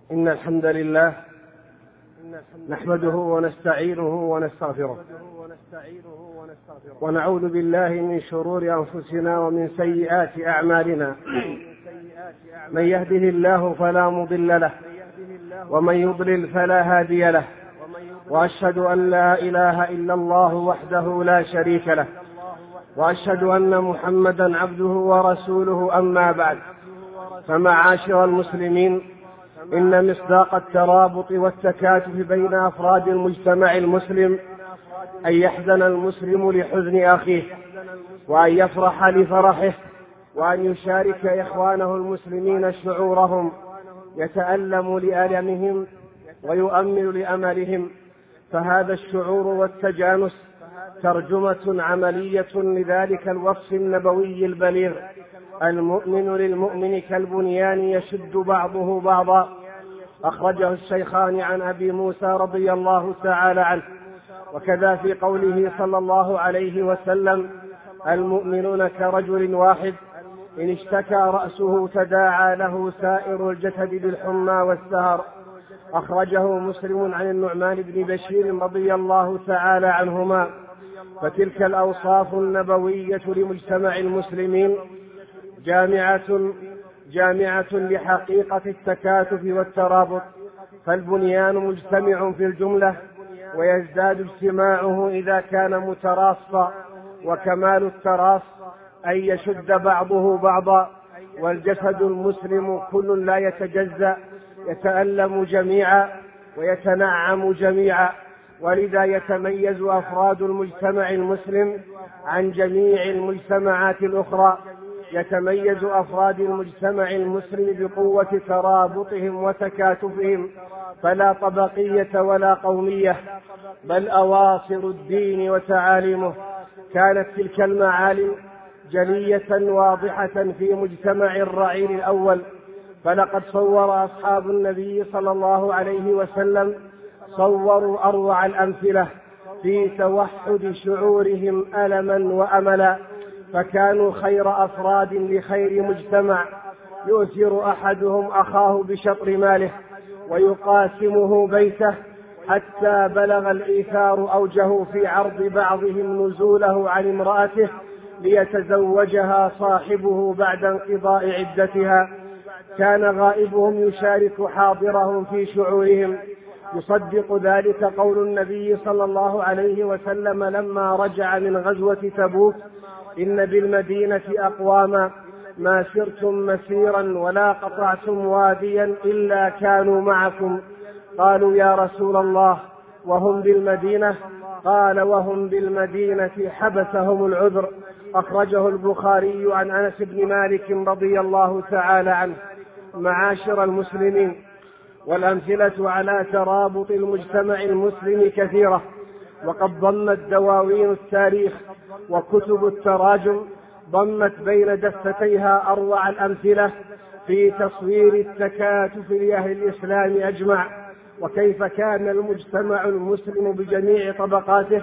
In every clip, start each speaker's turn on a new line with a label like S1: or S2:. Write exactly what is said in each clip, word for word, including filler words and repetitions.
S1: إن الحمد لله نحمده ونستعينه ونستغفره ونعوذ بالله من شرور أنفسنا ومن سيئات أعمالنا. من يهده الله فلا مضل له ومن يضلل فلا هادي له، وأشهد أن لا إله إلا الله وحده لا شريك له، وأشهد أن محمدا عبده ورسوله. أما بعد، فمعاشر المسلمين، إن مصداق الترابط والتكاتف بين أفراد المجتمع المسلم أن يحزن المسلم لحزن أخيه، وأن يفرح لفرحه، وأن يشارك إخوانه المسلمين شعورهم، يتألم لألمهم ويؤمل لأملهم. فهذا الشعور والتجانس ترجمة عملية لذلك الوصف النبوي البليغ: المؤمن للمؤمن كالبنيان يشد بعضه بعضا. أخرجه الشيخان عن أبي موسى رضي الله تعالى عنه. وكذا في قوله صلى الله عليه وسلم: المؤمنون كرجل واحد إن اشتكى رأسه تداعى له سائر الجسد بالحمى والسهر. أخرجه مسلم عن النعمان بن بشير رضي الله تعالى عنهما. فتلك الأوصاف النبوية لمجتمع المسلمين جامعة جامعة لحقيقة التكاتف والترابط. فالبنيان مجتمع في الجملة، ويزداد اجتماعه إذا كان متراصا، وكمال التراص أن يشد بعضه بعضا. والجسد المسلم كل لا يتجزأ، يتألم جميعا ويتنعم جميعا. ولذا يتميز أفراد المجتمع المسلم عن جميع المجتمعات الأخرى. يتميز أفراد المجتمع المسلم بقوة ترابطهم وتكاتفهم، فلا طبقية ولا قومية، بل أواصر الدين وتعاليمه. كانت تلك المعالم جلية واضحة في مجتمع الرعيل الأول. فلقد صور أصحاب النبي صلى الله عليه وسلم صوروا أروع الأمثلة في توحد شعورهم ألما وأملا. فكانوا خير أفراد لخير مجتمع، يؤثر أحدهم أخاه بشطر ماله ويقاسمه بيته، حتى بلغ الإيثار أوجه في عرض بعضهم نزوله عن امرأته ليتزوجها صاحبه بعد انقضاء عدتها. كان غائبهم يشارك حاضرهم في شعورهم. يصدق ذلك قول النبي صلى الله عليه وسلم لما رجع من غزوة تبوك: إن بالمدينة أقواما ما سرتم مسيرا ولا قطعتم واديا إلا كانوا معكم. قالوا: يا رسول الله، وهم بالمدينة؟ قال: وهم بالمدينة حبسهم العذر. أخرجه البخاري عن أنس بن مالك رضي الله تعالى عنه. معاشر المسلمين، والأمثلة على ترابط المجتمع المسلم كثيرة، وقد ضمت دواوين التاريخ وكتب التراجم ضمت بين دفتيها أروع الأمثلة في تصوير التكاتف لأهل الإسلام أجمع، وكيف كان المجتمع المسلم بجميع طبقاته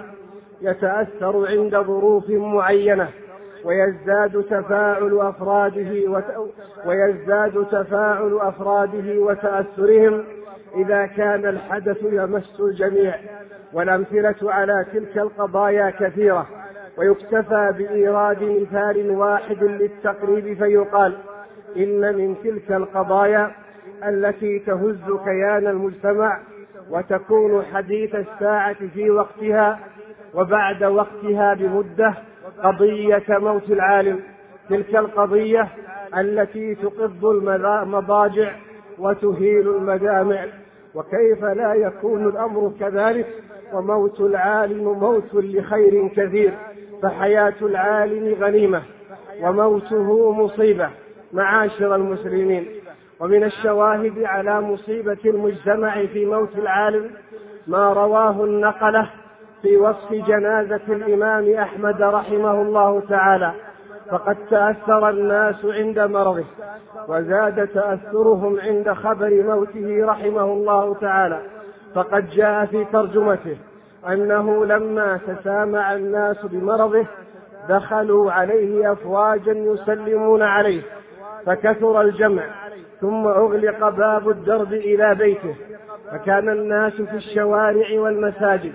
S1: يتأثر عند ظروف معينة، ويزداد تفاعل أفراده وت... ويزداد تفاعل أفراده وتأثرهم إذا كان الحدث يمس الجميع. والأمثلة على تلك القضايا كثيرة، ويكتفى بإيراد مثال واحد للتقريب فيقال: إن من تلك القضايا التي تهز كيان المجتمع وتكون حديث الساعة في وقتها وبعد وقتها بمدة قضية موت العالم. تلك القضية التي تقض المضاجع وتهيل المدامع. وكيف لا يكون الأمر كذلك وموت العالم موت لخير كثير؟ فحياة العالم غنيمة وموته مصيبة. معاشر المسلمين، ومن الشواهد على مصيبة المجتمع في موت العالم ما رواه النقلة في وصف جنازة الإمام أحمد رحمه الله تعالى: فقد تأثر الناس عند مرضه، وزاد تأثرهم عند خبر موته رحمه الله تعالى. فقد جاء في ترجمته أنه لما تسامع الناس بمرضه دخلوا عليه أفواجا يسلمون عليه، فكثر الجمع، ثم أغلق باب الدرب إلى بيته، فكان الناس في الشوارع والمساجد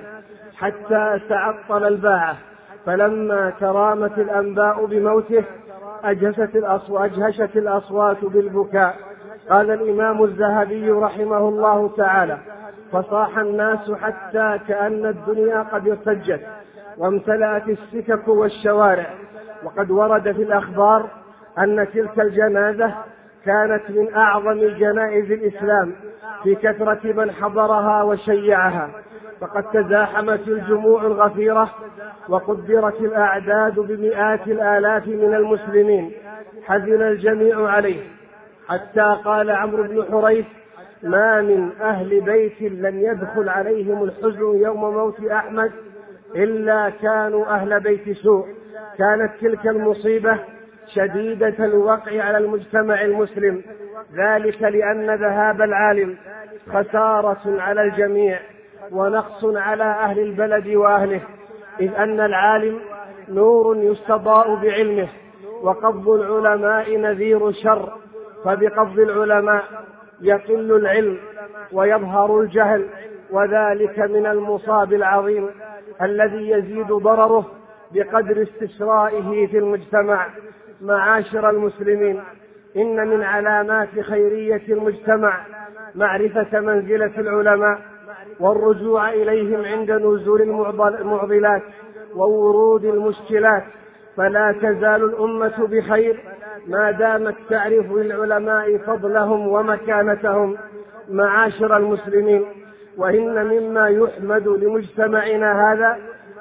S1: حتى تعطل الباعة. فلما ترامت الأنباء بموته أجهشت الأصوات, أجهشت الأصوات بالبكاء. قال الإمام الذهبي رحمه الله تعالى: فصاح الناس حتى كأن الدنيا قد ارتجت وامتلأت السكك والشوارع. وقد ورد في الأخبار أن تلك الجنازة كانت من أعظم جنائز الإسلام في كثرة من حضرها وشيعها، فقد تزاحمت الجموع الغفيرة وقدرت الأعداد بمئات الآلاف من المسلمين. حزن الجميع عليه، حتى قال عمرو بن حريث: ما من أهل بيت لم يدخل عليهم الحزن يوم موت أحمد إلا كانوا أهل بيت سوء. كانت تلك المصيبة شديدة الوقع على المجتمع المسلم، ذلك لأن ذهاب العالم خسارة على الجميع ونقص على أهل البلد وأهله، إذ أن العالم نور يستضاء بعلمه، وقبض العلماء نذير شر، فبقبض العلماء يقل العلم ويظهر الجهل، وذلك من المصاب العظيم الذي يزيد ضرره بقدر استشرائه في المجتمع. معاشر المسلمين، إن من علامات خيرية المجتمع معرفة منزلة العلماء والرجوع إليهم عند نزول المعضلات وورود المشكلات، فلا تزال الأمة بخير ما دامت تعرف للعلماء فضلهم ومكانتهم. معاشر المسلمين، وإن مما يحمد لمجتمعنا هذا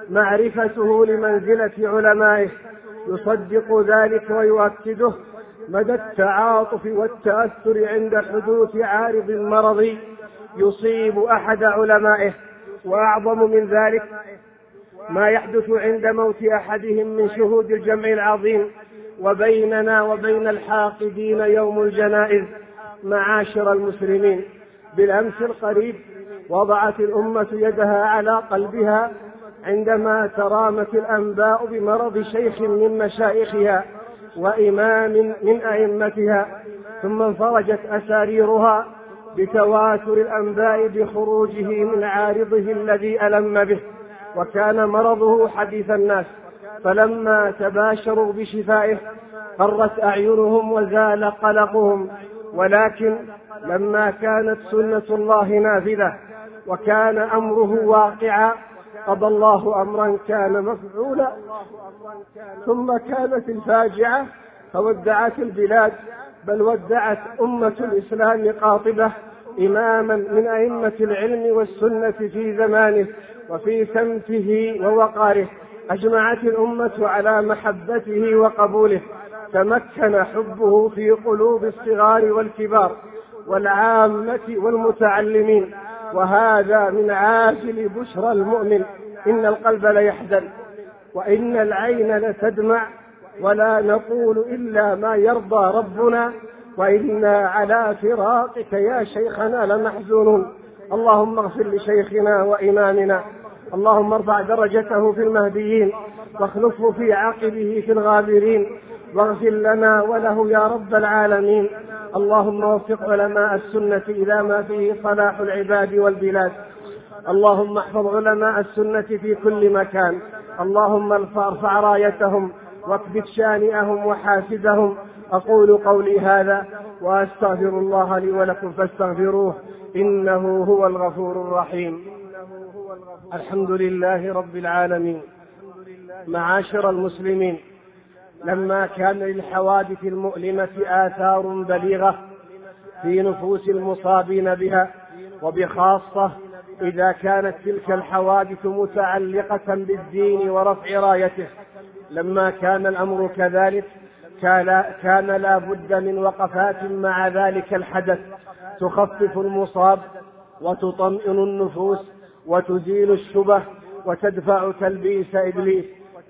S1: معرفته لمنزلة علمائه، يصدق ذلك ويؤكده مدى التعاطف والتأثر عند حدوث عارض مرضي يصيب أحد علمائه. وأعظم من ذلك ما يحدث عند موت أحدهم من شهود الجمع العظيم، وبيننا وبين الحاقدين يوم الجنائز. معاشر المسلمين، بالأمس القريب وضعت الأمة يدها على قلبها عندما ترامت الأنباء بمرض شيخ من مشايخها وإمام من أئمتها، ثم انفرجت أساريرها بتواتر الأنباء بخروجه من عارضه الذي ألم به، وكان مرضه حديث الناس. فلما تباشروا بشفائه قرت أعينهم وزال قلقهم، ولكن لما كانت سنة الله نافذة وكان أمره واقعا قضى الله أمرا كان مفعولا. ثم كانت الفاجعة فودعت البلاد، بل ودعت أمة الإسلام قاطبة إماما من أئمة العلم والسنة في زمانه وفي سمته ووقاره. أجمعت الأمة على محبته وقبوله، تمكن حبه في قلوب الصغار والكبار والعامة والمتعلمين، وهذا من عاجل بشرى المؤمن. إن القلب ليحزن وإن العين لتدمع، ولا نقول إلا ما يرضى ربنا، وإنا على فراقك يا شيخنا لمحزونون. اللهم اغفر لشيخنا وإمامنا، اللهم ارفع درجته في المهديين واخلفه في عقبه في الغابرين، واغفر لنا وله يا رب العالمين. اللهم وفق علماء السنة إلى ما فيه صلاح العباد والبلاد. اللهم احفظ علماء السنة في كل مكان. اللهم ارفع رايتهم واكبت شانئهم وحاسدهم. أقول قولي هذا وأستغفر الله لي ولكم فاستغفروه إنه هو الغفور الرحيم. الحمد لله رب العالمين. معاشر المسلمين، لما كان للحوادث المؤلمة آثار بليغة في نفوس المصابين بها، وبخاصة إذا كانت تلك الحوادث متعلقة بالدين ورفع رايته، لما كان الأمر كذلك كان لا بد من وقفات مع ذلك الحدث تخفف المصاب وتطمئن النفوس وتزيل الشبه وتدفع تلبيس إبليس.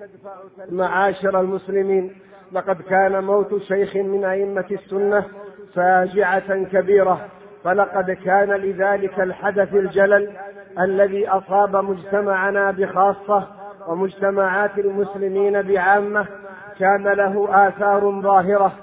S1: معاشر المسلمين، لقد كان موت شيخ من أئمة السنة فاجعة كبيرة، فلقد كان لذلك الحدث الجلل الذي أصاب مجتمعنا بخاصة ومجتمعات المسلمين بعامة كان له آثار ظاهرة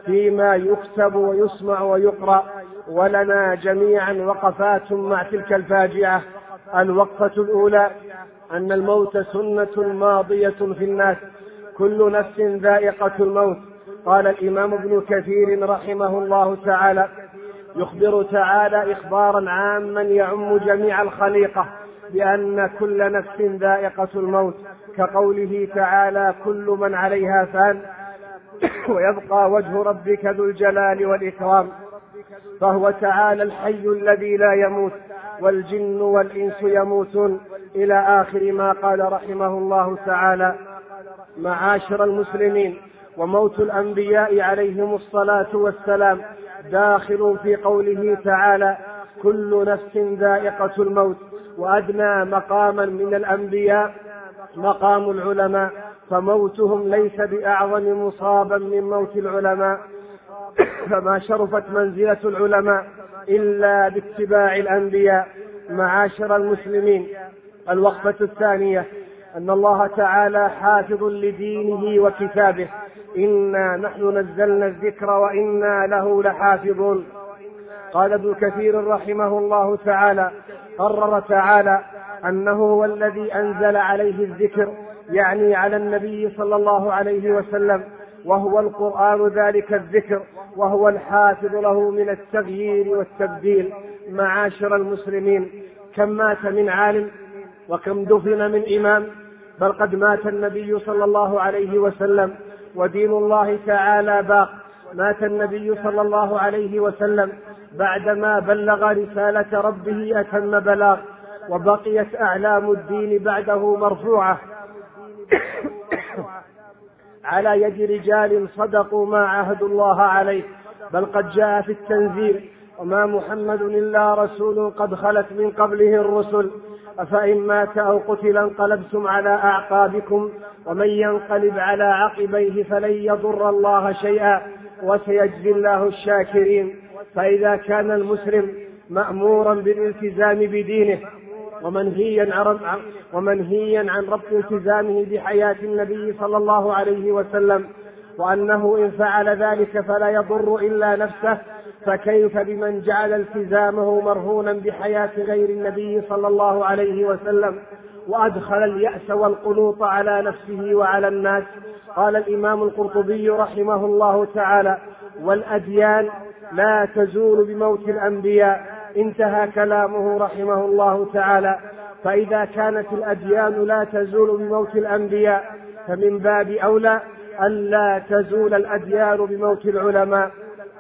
S1: فيما يكتب ويسمع ويقرأ. ولنا جميعا وقفات مع تلك الفاجعة. الوقفة الأولى: أن الموت سنة ماضية في الناس، كل نفس ذائقة الموت. قال الإمام ابن كثير رحمه الله تعالى: يخبر تعالى إخبارا عاما يعم جميع الخليقة بأن كل نفس ذائقة الموت، كقوله تعالى: كل من عليها فان ويبقى وجه ربك ذو الجلال والإكرام. فهو تعالى الحي الذي لا يموت، والجن والإنس يموتون، إلى آخر ما قال رحمه الله تعالى. معاشر المسلمين، وموت الأنبياء عليهم الصلاة والسلام داخل في قوله تعالى: كل نفس ذائقة الموت. وأدنى مقاما من الأنبياء مقام العلماء، فموتهم ليس بأعظم مصابا من موت العلماء، فما شرفت منزلة العلماء إلا باتباع الأنبياء. معاشر المسلمين، الوقفة الثانية: أن الله تعالى حافظ لدينه وكتابه، إنا نحن نزلنا الذكر وإنا له لحافظون. قال ابن كثير رحمه الله تعالى: قرر تعالى أنه هو الذي أنزل عليه الذكر، يعني على النبي صلى الله عليه وسلم، وهو القرآن ذلك الذكر، وهو الحافظ له من التغيير والتبديل. معاشر المسلمين، كم مات من عالم وكم دفن من إمام، بل قد مات النبي صلى الله عليه وسلم ودين الله تعالى باق. مات النبي صلى الله عليه وسلم بعدما بلغ رسالة ربه أتم بلاغ، وبقيت أعلام الدين بعده مرفوعة على يد رجال صدقوا ما عاهدوا الله عليه. بل قد جاء في التنزيل: وما محمد إلا رسول قد خلت من قبله الرسل، أفإن مات أو قتل انقلبتم على أعقابكم ومن ينقلب على عقبيه فلن يضر الله شيئا وسيجزي الله الشاكرين. فإذا كان المسلم مأمورا بالالتزام بدينه ومنهيا عن ومنهيا عن ربط التزامه بحياة النبي صلى الله عليه وسلم، وأنه إن فعل ذلك فلا يضر إلا نفسه، فكيف بمن جعل التزامه مرهونا بحياة غير النبي صلى الله عليه وسلم، وأدخل اليأس والقنوط على نفسه وعلى الناس. قال الإمام القرطبي رحمه الله تعالى: والأديان لا تزول بموت الأنبياء. انتهى كلامه رحمه الله تعالى. فإذا كانت الأديان لا تزول بموت الأنبياء، فمن باب أولى ألا تزول الأديان بموت العلماء.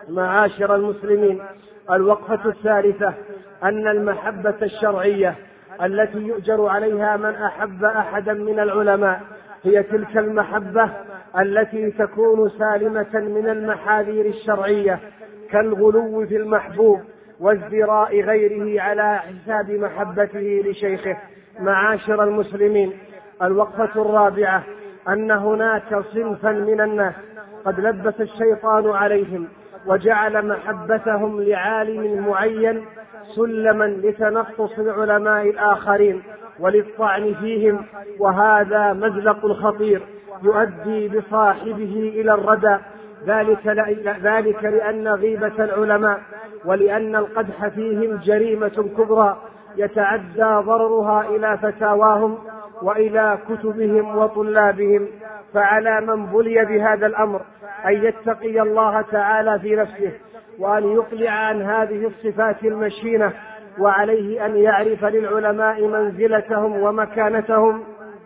S1: معاشر المسلمين، الوقفة الثالثة: أن المحبة الشرعية التي يؤجر عليها من أحب أحدا من العلماء هي تلك المحبة التي تكون سالمة من المحاذير الشرعية، كالغلو في المحبوب وازدراء غيره على حساب محبته لشيخه. معاشر المسلمين، الوقفة الرابعة: أن هناك صنفا من الناس قد لبس الشيطان عليهم وجعل محبتهم لعالم معين سلما لتنقص العلماء الآخرين وللطعن فيهم، وهذا مزلق خطير يؤدي بصاحبه إلى الردى. ذلك, ذلك لأن غيبة العلماء ولأن القدح فيهم جريمة كبرى يتعدى ضررها إلى فتاواهم وإلى كتبهم وطلابهم. فعلى من بلي بهذا الأمر أن يتقي الله تعالى في نفسه وأن يقلع عن هذه الصفات المشينة، وعليه أن يعرف للعلماء منزلتهم ومكانتهم،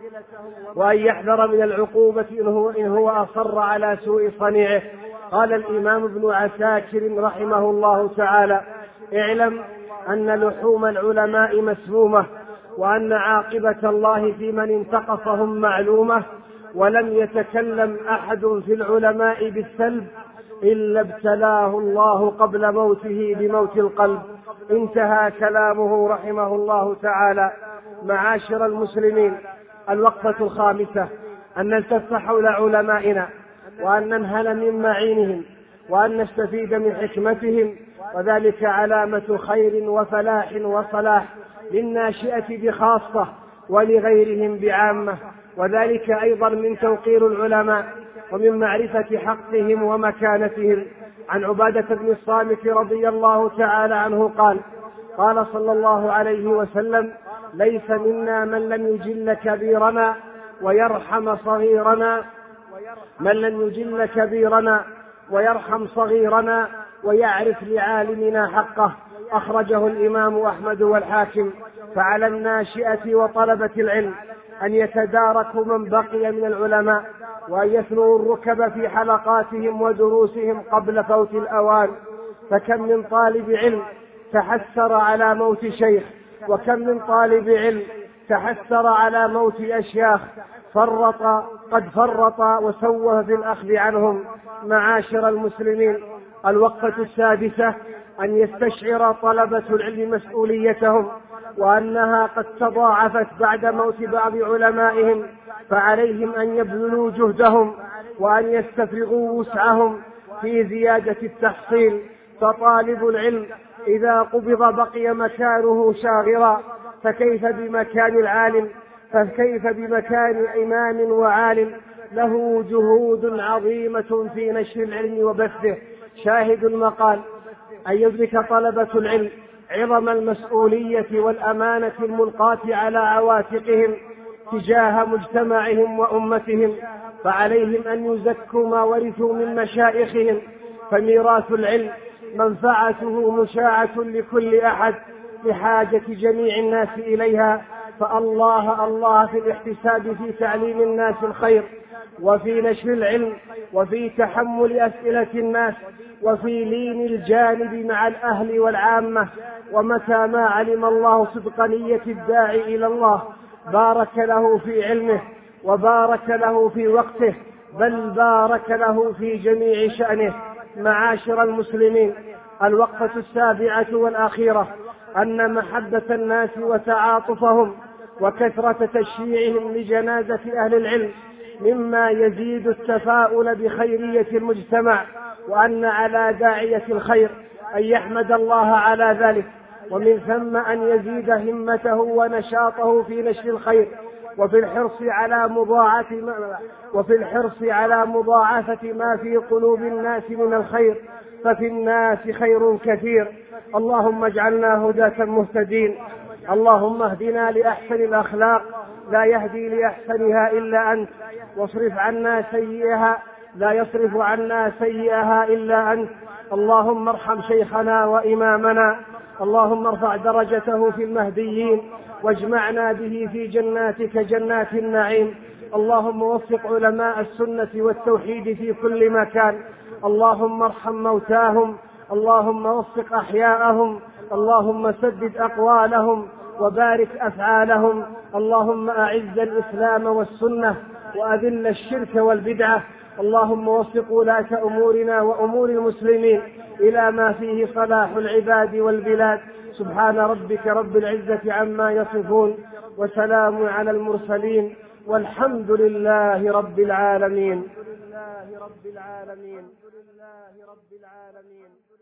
S1: وأن يحذر من العقوبة إن هو, إن هو أصر على سوء صنيعه. قال الإمام ابن عساكر رحمه الله تعالى: اعلم أن لحوم العلماء مسمومة، وأن عاقبة الله في من انتقصهم معلومة، ولم يتكلم أحد في العلماء بالسلب إلا ابتلاه الله قبل موته بموت القلب. انتهى كلامه رحمه الله تعالى. معاشر المسلمين، الوقفة الخامسة: أن نلتف حول علمائنا وأن ننهل من معينهم وأن نستفيد من حكمتهم، وذلك علامة خير وفلاح وصلاح للناشئة بخاصة ولغيرهم بعامة، وذلك أيضا من توقير العلماء ومن معرفة حقهم ومكانتهم. عن عبادة بن الصامت رضي الله تعالى عنه قال: قال صلى الله عليه وسلم: ليس منا من لم يجل كبيرنا ويرحم صغيرنا من لم يجل كبيرنا ويرحم صغيرنا ويعرف لعالمنا حقه. أخرجه الإمام أحمد والحاكم. فعلى الناشئة وطلبة العلم أن يتداركوا من بقي من العلماء، وأن يثنوا الركب في حلقاتهم ودروسهم قبل فوت الأوان. فكم من طالب علم تحسر على موت شيخ، وكم من طالب علم تحسر على موت أشياخ، فرط قد فرط وسوه في الأخذ عنهم. معاشر المسلمين، الوقفة السادسة: أن يستشعر طلبة العلم مسؤوليتهم، وأنها قد تضاعفت بعد موت بعض علمائهم، فعليهم أن يبذلوا جهدهم وأن يستفرغوا وسعهم في زيادة التحصيل. فطالب العلم إذا قبض بقي مكانه شاغرا، فكيف بمكان العالم فكيف بمكان إمام وعالم له جهود عظيمة في نشر العلم وبثه. شاهد المقال: أن يدرك طلبة العلم عظم المسؤولية والأمانة الملقاة على عواتقهم تجاه مجتمعهم وأمتهم، فعليهم أن يزكوا ما ورثوا من مشايخهم، فميراث العلم منفعته مشاعة لكل أحد لحاجة جميع الناس إليها. فالله الله في الاحتساب في تعليم الناس الخير، وفي نشر العلم، وفي تحمل أسئلة الناس، وفي لين الجانب مع الأهل والعامة. ومتى ما علم الله صدق نية الداعي إلى الله بارك له في علمه، وبارك له في وقته، بل بارك له في جميع شأنه. معاشر المسلمين، الوقفة السابعة والأخيرة: أن محبة الناس وتعاطفهم وكثرة تشييعهم لجنازة أهل العلم مما يزيد التفاؤل بخيرية المجتمع، وأن على داعية الخير أن يحمد الله على ذلك، ومن ثم أن يزيد همته ونشاطه في نشر الخير، وفي الحرص على مضاعفة ما وفي الحرص على مضاعفة ما في قلوب الناس من الخير، ففي الناس خير كثير. اللهم اجعلنا هداة مهتدين. اللهم اهدنا لأحسن الأخلاق لا يهدي لأحسنها إلا أنت، واصرف عنا سيئها لا يصرف عنا سيئها إلا أنت. اللهم ارحم شيخنا وإمامنا، اللهم ارفع درجته في المهديين، واجمعنا به في جناتك جنات النعيم. اللهم وفق علماء السنة والتوحيد في كل مكان. اللهم ارحم موتاهم، اللهم وفق أحياءهم، اللهم سدد أقوالهم وبارك أفعالهم. اللهم أعز الإسلام والسنة وأذل الشرك والبدعة. اللهم وفق ولاة أمورنا وأمور المسلمين إلى ما فيه صلاح العباد والبلاد. سبحان ربك رب العزة عما يصفون، وسلام على المرسلين، والحمد لله رب العالمين.